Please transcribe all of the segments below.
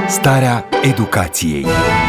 Starea educației.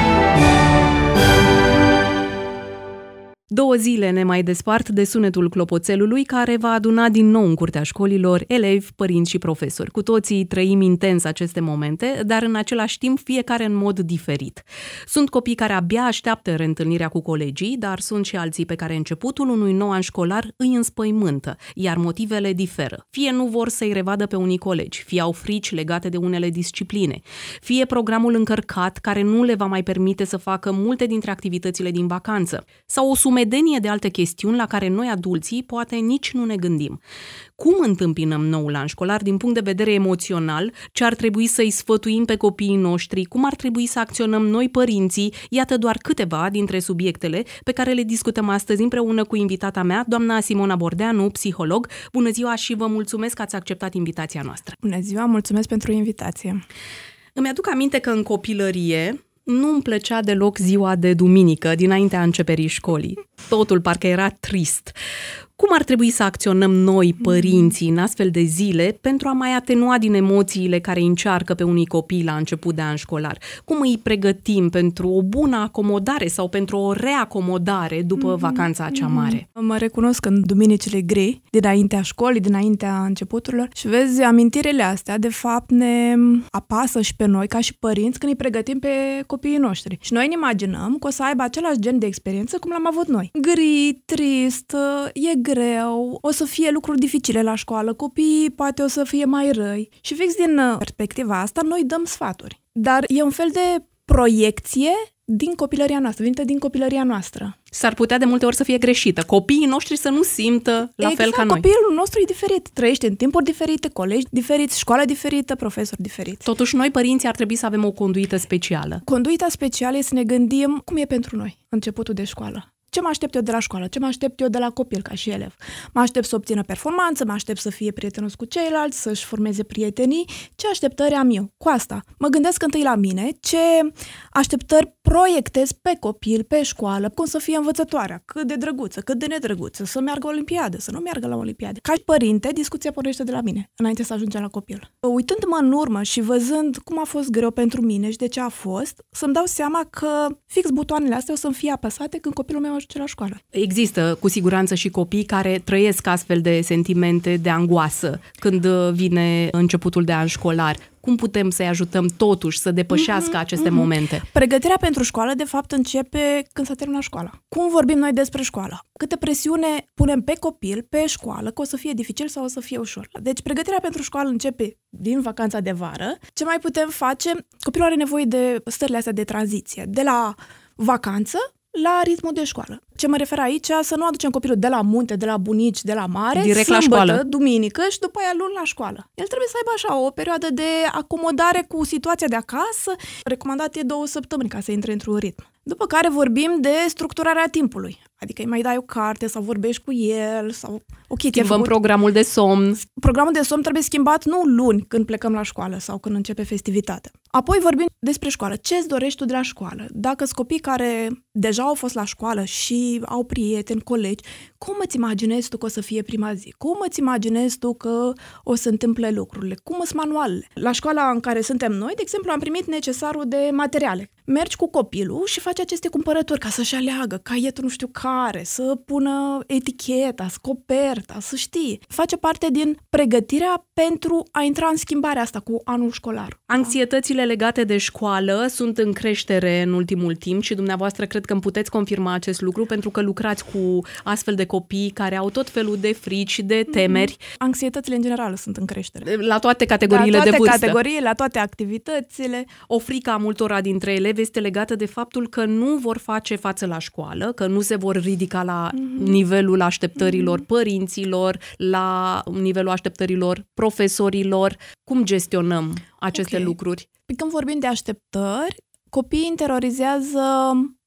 2 zile ne mai despart de sunetul clopoțelului care va aduna din nou în curtea școlilor elevi, părinți și profesori. Cu toții trăim intens aceste momente, dar în același timp fiecare în mod diferit. Sunt copii care abia așteaptă reîntâlnirea cu colegii, dar sunt și alții pe care începutul unui nou an școlar îi înspăimântă, iar motivele diferă. Fie nu vor să-i revadă pe unii colegi, fie au frici legate de unele discipline, fie programul încărcat care nu le va mai permite să facă multe dintre activitățile din vacanță, sau o sumedenie de alte chestiuni la care noi adulții poate nici nu ne gândim. Cum întâmpinăm noul an școlar din punct de vedere emoțional? Ce ar trebui să-i sfătuim pe copiii noștri? Cum ar trebui să acționăm noi părinții? Iată doar câteva dintre subiectele pe care le discutăm astăzi împreună cu invitata mea, doamna Simona Bordeanu, psiholog. Bună ziua și vă mulțumesc că ați acceptat invitația noastră. Bună ziua, mulțumesc pentru invitație. Îmi aduc aminte că în copilărie nu îmi plăcea deloc ziua de duminică, dinaintea începerii școlii. Totul parcă era trist. Cum ar trebui să acționăm noi, părinții, în astfel de zile pentru a mai atenua din emoțiile care încearcă pe unii copii la început de an școlar? Cum îi pregătim pentru o bună acomodare sau pentru o reacomodare după vacanța cea mare? Mă recunosc în duminicile grei, dinaintea școlii, dinaintea începuturilor și vezi, amintirile astea de fapt ne apasă și pe noi ca și părinți când îi pregătim pe copiii noștri. Și noi ne imaginăm că o să aibă același gen de experiență cum l-am avut noi. Gri, trist, e greu, o să fie lucruri dificile la școală, copiii poate o să fie mai răi. Și fix din perspectiva asta, noi dăm sfaturi. Dar e un fel de proiecție din copilăria noastră, venită din copilăria noastră. S-ar putea de multe ori să fie greșită. Copiii noștri să nu simtă la fel ca noi. Copilul nostru e diferit. Trăiește în timpuri diferite, colegi diferiți, școală diferită, profesori diferiți. Totuși, noi, părinții, ar trebui să avem o conduită specială. Conduita specială e să ne gândim cum e pentru noi începutul de școală. Ce mă aștept eu de la școală? Ce mă aștept eu de la copil ca și elev? Mă aștept să obțină performanță, mă aștept să fie prietenos cu ceilalți, să-și formeze prietenii. Ce așteptări am eu? Cu asta. Mă gândesc întâi la mine, ce așteptări proiectez pe copil, pe școală, cum să fie învățătoarea, cât de drăguță, cât de nedrăguță, să meargă la olimpiadă, să nu meargă la olimpiadă. Ca și părinte, discuția pornește de la mine, înainte să ajungem la copil. Uitându-mă în urmă și văzând cum a fost greu pentru mine și de ce a fost, să-mi dau seama că fix butoanele astea o să-mi fie apăsate când copilul meu ajunge la școală. Există cu siguranță și copii care trăiesc astfel de sentimente de angoasă când vine începutul de an școlar. Cum putem să-i ajutăm totuși să depășească aceste momente? Pregătirea pentru școală, de fapt, începe când s-a terminat școala. Cum vorbim noi despre școală? Câtă presiune punem pe copil, pe școală, că o să fie dificil sau o să fie ușor. Deci, pregătirea pentru școală începe din vacanța de vară. Ce mai putem face? Copilul are nevoie de stările astea de tranziție. De la vacanță la ritmul de școală. Ce mă refer aici, să nu aducem copilul de la munte, de la bunici, de la mare, direct sâmbătă, la școală, duminică și după aia luni la școală. El trebuie să aibă așa o perioadă de acomodare cu situația de acasă. Recomandat e 2 săptămâni ca să intre într-un ritm. După care vorbim de structurarea timpului. Adică îi mai dai o carte sau vorbești cu el sau... Schimbăm programul de somn. Programul de somn trebuie schimbat nu luni când plecăm la școală sau când începe festivitatea. Apoi vorbim despre școală. Ce-ți dorești tu de la școală? Dacă sunt copii care deja au fost la școală și au prieteni, colegi, cum îți imaginezi tu că o să fie prima zi? Cum îți imaginezi tu că o să întâmple lucrurile? Cum sunt manualele? La școala în care suntem noi, de exemplu, am primit necesarul de materiale. Mergi cu copilul și faci aceste cumpărături ca să-și aleagă caietul nu știu care, să pună eticheta, coperta, să știe. Face parte din pregătirea pentru a intra în schimbarea asta cu anul școlar. Anxietățile legate de școală sunt în creștere în ultimul timp și dumneavoastră cred că îmi puteți confirma acest lucru pentru că lucrați cu astfel de copii care au tot felul de frici și de temeri. Anxietățile în general sunt în creștere. La toate categoriile de vârstă. La toate categoriile, la toate activitățile. O frică a multora dintre elevi este legată de faptul că nu vor face față la școală, că nu se vor ridica la nivelul așteptărilor părinților, la nivelul așteptărilor profesorilor. Cum gestionăm aceste lucruri? Când vorbim de așteptări, copiii interiorizează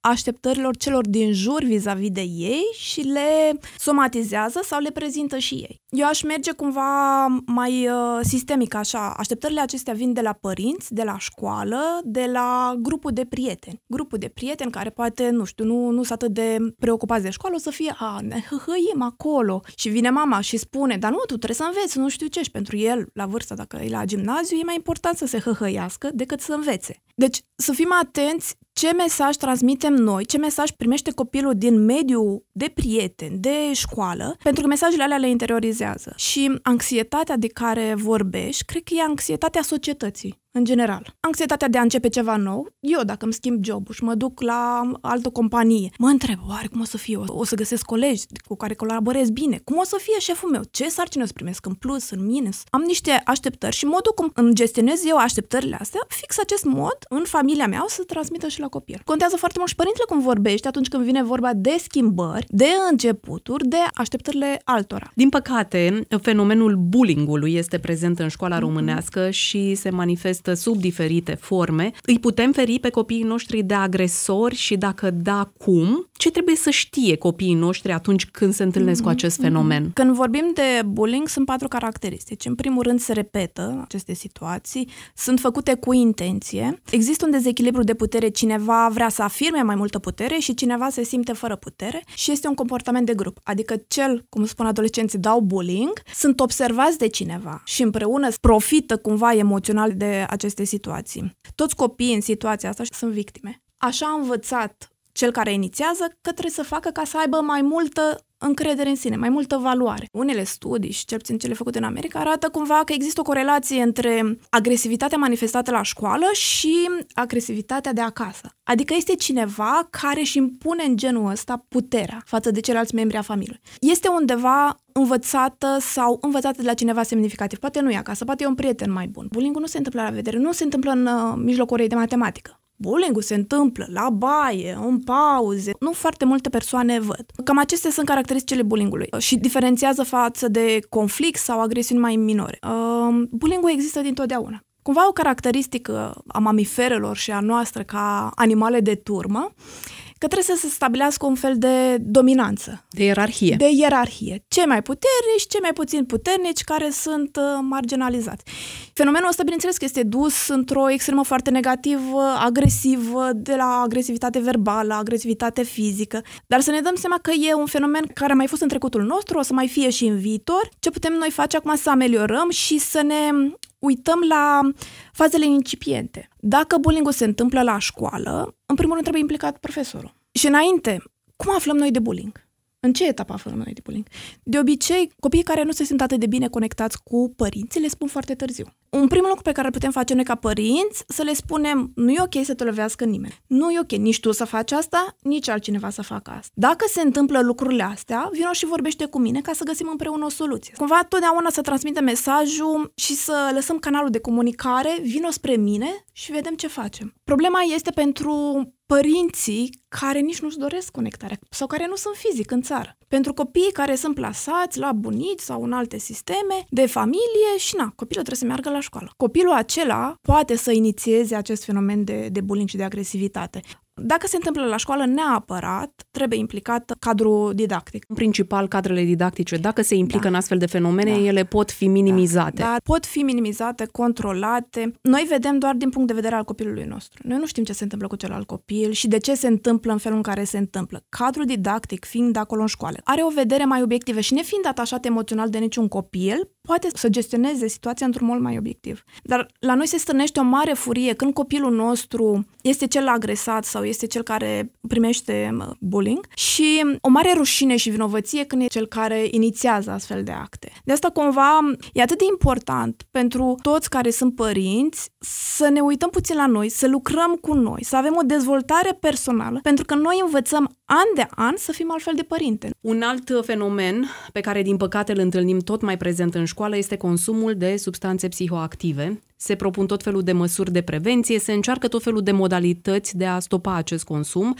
așteptărilor celor din jur vis-a-vis de ei și le somatizează sau le prezintă și ei. Eu aș merge cumva mai sistemic așa. Așteptările acestea vin de la părinți, de la școală, de la grupul de prieteni. Grupul de prieteni care poate, nu știu, nu sunt atât de preocupați de școală, o să fie, ne hăhăim acolo. Și vine mama și spune, dar nu, tu trebuie să înveți, nu știu ce. Și pentru el, la vârsta, dacă e la gimnaziu, e mai important să se hăhăiască decât să învețe. Deci, să fim atenți ce mesaj transmitem noi, ce mesaj primește copilul din mediul de prieteni, de școală, pentru că mesajele alea le interiorizează. Și anxietatea de care vorbești, cred că e anxietatea societății, în general. Anxietatea de a începe ceva nou. Eu, dacă îmi schimb jobul și mă duc la altă companie, mă întreb, oare cum o să fie? O să găsesc colegi cu care colaborez bine? Cum o să fie șeful meu? Ce sarcini o să primesc în plus, în minus? Am niște așteptări și modul cum îmi gestionez eu așteptările astea, fix acest mod, în familia mea, o să transmită și la copil. Contează foarte mult și părintele cum vorbește atunci când vine vorba de schimbări, de începuturi, de așteptările altora. Din păcate, fenomenul bullying-ului este prezent în școala românească și se manifestă sub diferite forme. Îi putem feri pe copiii noștri de agresori și dacă da, cum? Ce trebuie să știe copiii noștri atunci când se întâlnesc cu acest fenomen? Când vorbim de bullying, sunt 4 caracteristici. În primul rând, se repetă aceste situații, sunt făcute cu intenție, există un dezechilibru de putere, cineva vrea să afirme mai multă putere și cineva se simte fără putere și este un comportament de grup. Adică cum spun adolescenții, dau bullying, sunt observați de cineva și împreună profită cumva emoțional de aceste situații. Toți copiii în situația asta sunt victime. Așa a învățat cel care inițiază că trebuie să facă ca să aibă mai multă încredere în sine, mai multă valoare. Unele studii, și cel puțin cele făcute în America, arată cumva că există o corelație între agresivitatea manifestată la școală și agresivitatea de acasă. Adică este cineva care își impune în genul ăsta puterea față de ceilalți membri a familiei. Este undeva învățată sau învățată de la cineva semnificativ. Poate nu e acasă, poate e un prieten mai bun. Bullying-ul nu se întâmplă la vedere, nu se întâmplă în mijlocul orei de matematică. Bullying-ul se întâmplă la baie, în pauze. Nu foarte multe persoane văd. Cam acestea sunt caracteristicile bullying-ului și diferențiază față de conflict sau agresiuni mai minore. Bullying-ul există dintotdeauna. Cumva o caracteristică a mamiferelor și a noastră ca animale de turmă, că trebuie să se stabilească un fel de dominanță. De ierarhie. De ierarhie. Cei mai puternici, cei mai puțin puternici, care sunt marginalizați. Fenomenul ăsta, bineînțeles, că este dus într-o extremă foarte negativă, agresivă, de la agresivitate verbală, agresivitate fizică. Dar să ne dăm seama că e un fenomen care a mai fost în trecutul nostru, o să mai fie și în viitor. Ce putem noi face acum să ameliorăm și să ne uităm la fazele incipiente. Dacă bullying-ul se întâmplă la școală, în primul rând trebuie implicat profesorul. Și înainte, cum aflăm noi de bullying? În ce etapă aflăm noi de bullying? De obicei, copiii care nu se simt atât de bine conectați cu părinții le spun foarte târziu. Un primul lucru pe care îl putem face noi ca părinți, să le spunem, nu e ok să te lovească nimeni. Nu e ok nici tu să faci asta, nici altcineva să facă asta. Dacă se întâmplă lucrurile astea, vino și vorbește cu mine ca să găsim împreună o soluție. Cumva totdeauna să transmită mesajul și să lăsăm canalul de comunicare, vino spre mine și vedem ce facem. Problema este pentru părinții care nici nu-și doresc conectarea sau care nu sunt fizic în țară. Pentru copiii care sunt plasați la bunici sau în alte sisteme de familie și copilul trebuie să meargă la școală. Copilul acela poate să inițieze acest fenomen de bullying și de agresivitate. Dacă se întâmplă la școală, neapărat trebuie implicat cadrul didactic. În principal, cadrele didactice, dacă se implică în astfel de fenomene, ele pot fi minimizate. Da, pot fi minimizate, controlate. Noi vedem doar din punct de vedere al copilului nostru. Noi nu știm ce se întâmplă cu celălalt copil și de ce se întâmplă în felul în care se întâmplă. Cadrul didactic, fiind acolo în școală, are o vedere mai obiectivă și nefiind atașat emoțional de niciun copil, poate să gestioneze situația într-un mod mai obiectiv. Dar la noi se stârnește o mare furie când copilul nostru este cel agresat sau este cel care primește bullying și o mare rușine și vinovăție când e cel care inițiază astfel de acte. De asta cumva e atât de important pentru toți care sunt părinți să ne uităm puțin la noi, să lucrăm cu noi, să avem o dezvoltare personală, pentru că noi învățăm an de an să fim altfel de părinte. Un alt fenomen pe care din păcate îl întâlnim tot mai prezent în școală este consumul de substanțe psihoactive. Se propun tot felul de măsuri de prevenție, se încearcă tot felul de modalități de a stopa acest consum.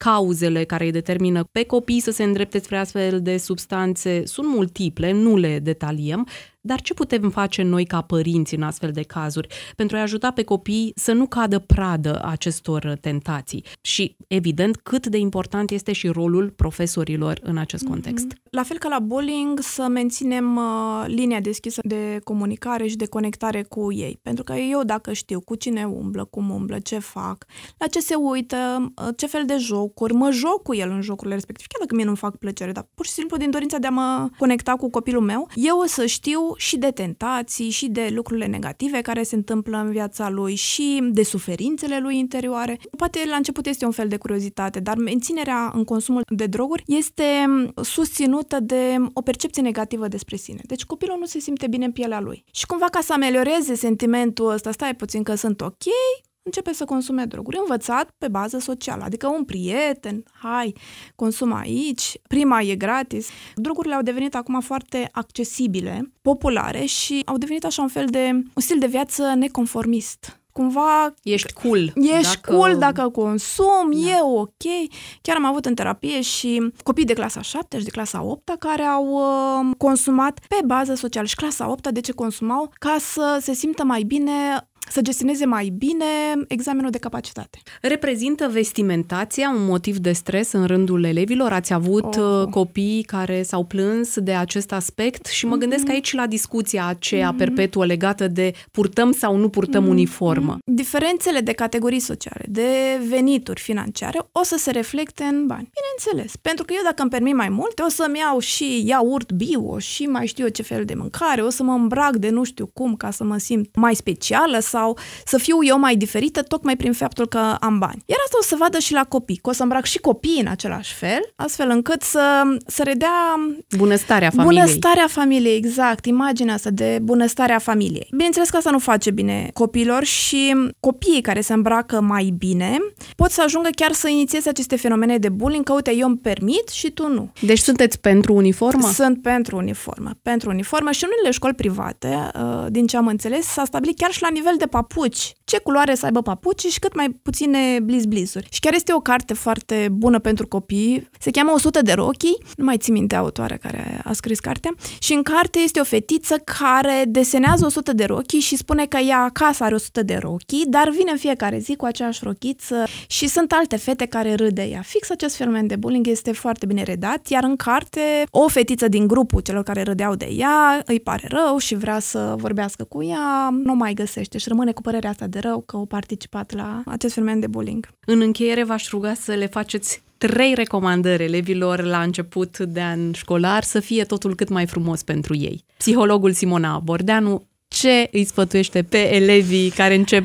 cauzele care îi determină pe copii să se îndrepte spre astfel de substanțe sunt multiple, nu le detaliem, dar ce putem face noi ca părinți în astfel de cazuri pentru a ajuta pe copii să nu cadă pradă acestor tentații? Și, evident, cât de important este și rolul profesorilor în acest context. La fel ca la bullying, să menținem linia deschisă de comunicare și de conectare cu ei. Pentru că eu, dacă știu cu cine umblă, cum umblă, ce fac, la ce se uită, ce fel de jocuri, mă joc cu el în jocurile respective, chiar dacă mie nu-mi fac plăcere, dar pur și simplu din dorința de a mă conecta cu copilul meu, eu o să știu și de tentații, și de lucrurile negative care se întâmplă în viața lui, și de suferințele lui interioare. Poate la început este un fel de curiozitate, dar menținerea în consumul de droguri este susținută de o percepție negativă despre sine. Deci copilul nu se simte bine în pielea lui. Și cumva ca să amelioreze sentimentul ăsta, stai puțin că sunt ok, începe să consume droguri, învățat pe bază socială, adică un prieten, hai, consumă aici, prima e gratis. Drogurile au devenit acum foarte accesibile, populare și au devenit așa un stil de viață neconformist. Cumva ești cool. Cool dacă consumi, e ok. Chiar am avut în terapie și copii de clasa 7 și de clasa 8 care au consumat pe bază socială. Și clasa 8 de ce consumau? Ca să se simtă mai bine, să gestioneze mai bine examenul de capacitate. Reprezintă vestimentația un motiv de stres în rândul elevilor? Ați avut copii care s-au plâns de acest aspect? Și mă gândesc aici la discuția aceea perpetuă legată de purtăm sau nu purtăm uniformă. Diferențele de categorii sociale, de venituri financiare, o să se reflecte în bani. Bineînțeles, pentru că eu dacă îmi permit mai multe, o să-mi iau și iaurt bio și mai știu eu ce fel de mâncare, o să mă îmbrac de nu știu cum ca să mă simt mai specială sau să fiu eu mai diferită tocmai prin faptul că am bani. Iar asta o să vadă și la copii, că o să îmbrac și copiii în același fel, astfel încât să redea bunăstarea familiei. Bunăstarea familiei, exact, imaginea asta de bunăstarea familiei. Bineînțeles că asta nu face bine copiilor și copiii care se îmbracă mai bine pot să ajungă chiar să inițieze aceste fenomene de bullying, că uite, eu îmi permit și tu nu. Deci sunteți pentru uniformă? Sunt pentru uniformă și în unele școli private, din ce am înțeles, s-a stabilit chiar și la nivel de papuci. Ce culoare să aibă papuci și cât mai puține bliz-blizuri. Și chiar este o carte foarte bună pentru copii. Se cheamă 100 de rochii. Nu mai țin minte autoarea care a scris cartea. Și în carte este o fetiță care desenează 100 de rochii și spune că ea acasă are 100 de rochii, dar vine în fiecare zi cu aceeași rochiță și sunt alte fete care râd de ea. Fix acest fenomen de bullying este foarte bine redat, iar în carte o fetiță din grupul celor care râdeau de ea îi pare rău și vrea să vorbească cu ea, nu mai găsește și rămâne cu părerea asta de rău că au participat la acest fenomen de bullying. În încheiere v-aș ruga să le faceți 3 recomandări elevilor la început de an școlar să fie totul cât mai frumos pentru ei. Psihologul Simona Bordeanu, ce îi sfătuiește pe elevii care încep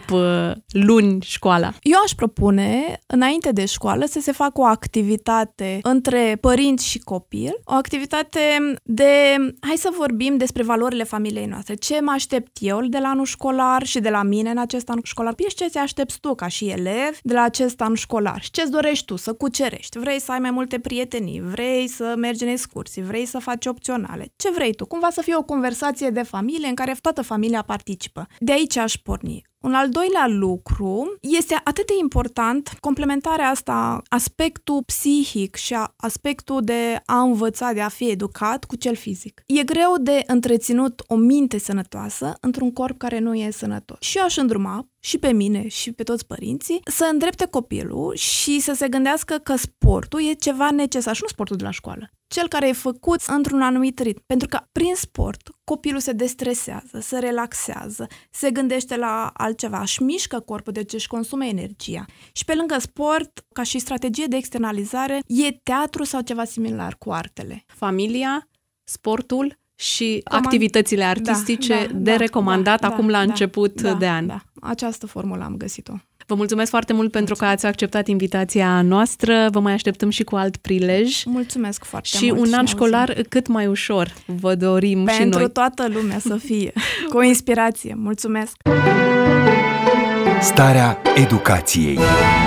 luni școala? Eu aș propune, înainte de școală, să se facă o activitate între părinți și copil, o activitate hai să vorbim despre valorile familiei noastre. Ce mă aștept eu de la anul școlar și de la mine în acest an școlar? Și ce ți aștepți tu ca și elev de la acest an școlar? Și ce-ți dorești tu să cucerești? Vrei să ai mai multe prietenii? Vrei să mergi în excursii? Vrei să faci opționale? Ce vrei tu? Cumva să fie o conversație de familie în care toată familia participă. De aici aș porni. Un al doilea lucru este atât de important, complementarea asta, aspectul psihic și aspectul de a învăța, de a fi educat cu cel fizic. E greu de întreținut o minte sănătoasă într-un corp care nu e sănătos. Și eu aș îndruma și pe mine și pe toți părinții să îndrepte copilul și să se gândească că sportul e ceva necesar și nu sportul de la școală. Cel care e făcut într-un anumit ritm. Pentru că prin sport copilul se destresează, se relaxează, se gândește la altceva, își mișcă corpul, deci își consumă energia. Și pe lângă sport, ca și strategie de externalizare, e teatru sau ceva similar cu artele. Familia, sportul și activitățile artistice de recomandat acum la început de an. Da. Această formulă am găsit-o. Vă mulțumesc foarte mult pentru că ați acceptat invitația noastră. Vă mai așteptăm și cu alt prilej. Mulțumesc foarte mult. Și un an școlar cât mai ușor. Vă dorim și noi. Pentru toată lumea să fie. Cu inspirație. Mulțumesc. Starea educației.